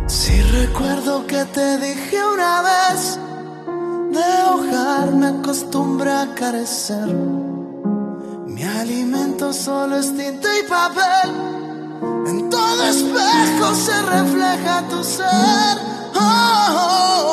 Si recuerdo que te dije una vez, de hogar me acostumbré a carecer. Mi alimento solo es tinta y papel. En todo espejo se refleja tu ser. Oh, oh,